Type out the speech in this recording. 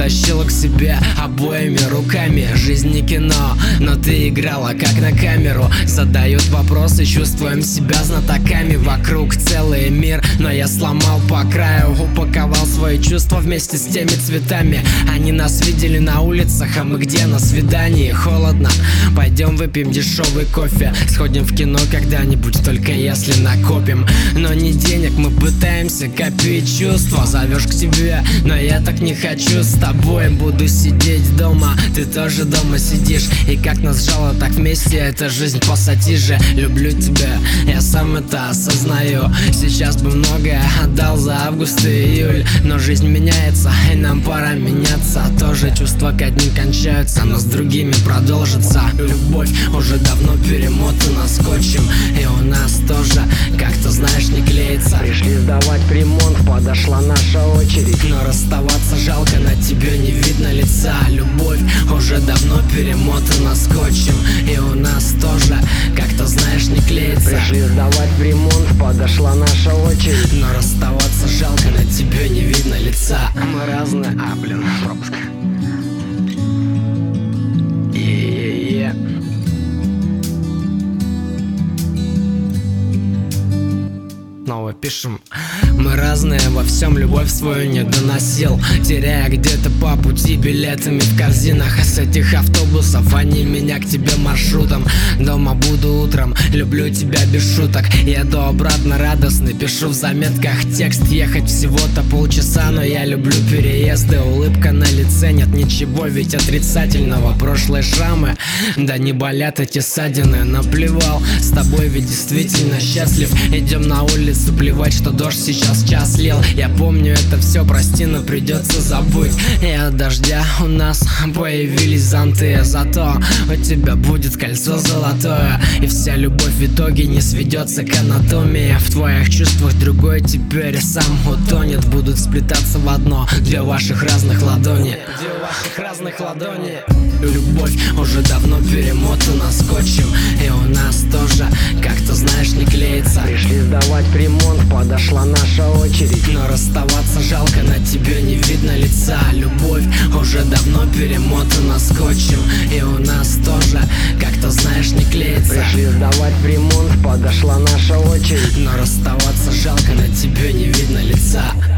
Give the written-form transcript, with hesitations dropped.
потащила к себе обоими руками. Жизнь не кино, но ты играла как на камеру. Задают вопросы, чувствуем себя знатоками. Вокруг целый мир, но я сломал по краю. Упаковал свои чувства вместе с теми цветами. Они нас видели на улицах, а мы где? На свидании. Холодно, пойдем выпьем дешевый кофе. Сходим в кино когда-нибудь, только если накопим. Но не денег, мы пытаемся копить чувства. Зовешь к себе, но я так не хочу. С тобой буду сидеть дома, ты тоже дома сидишь. И как нас жало, так вместе эта жизнь пассатижи. Люблю тебя, я сам это осознаю. Сейчас бы многое отдал за август и июль, но жизнь меняется, и нам пора меняться. Тоже чувства к одним кончаются, но с другими продолжится. Любовь уже давно перемотана скотчем, и у нас тоже, как-то знаешь, не клеится. Пришли сдавать ремонт, подошла наша очередь, но расставаться жалко, на тебе не видно лица. Любовь уже давно перемотана скотчем, и у нас тоже, как-то знаешь, не клеится. Пришли сдавать ремонт, подошла наша очередь, но расставаться жалко, на тебе не видно лица. Мы разные, пропуск. Снова пишем. Мы разные, во всем любовь свою не доносил, теряя где-то по пути билетами в корзинах. С этих автобусов они меня к тебе маршрутом. Дома буду утром, люблю тебя без шуток. Еду обратно радостный, пишу в заметках текст. Ехать всего-то полчаса, но я люблю переезды. Улыбка на лице, нет ничего ведь отрицательного. Прошлые шрамы, да не болят эти ссадины. Наплевал, с тобой ведь действительно счастлив. Идем на улицу, плевать, что дождь сейчас час лил. Я помню это все, прости, но придется забыть. И от дождя у нас появились зонты, зато у тебя будет кольцо золотое. И вся любовь в итоге не сведется к анатомии. В твоих чувствах другой теперь сам утонет. Будут сплетаться в одно две ваших разных ладони. Любовь уже давно перемотана скотчем, и у нас тоже, как-то знаешь, не клеится. Пришли сдавать ремонт, подошла наша очередь, но расставаться жалко, на тебе не видно лица. Любовь уже давно перемотана скотчем, и у нас тоже, как-то знаешь, не клеится. Пришли сдавать ремонт, подошла наша очередь, но расставаться жалко, на тебе не видно лица.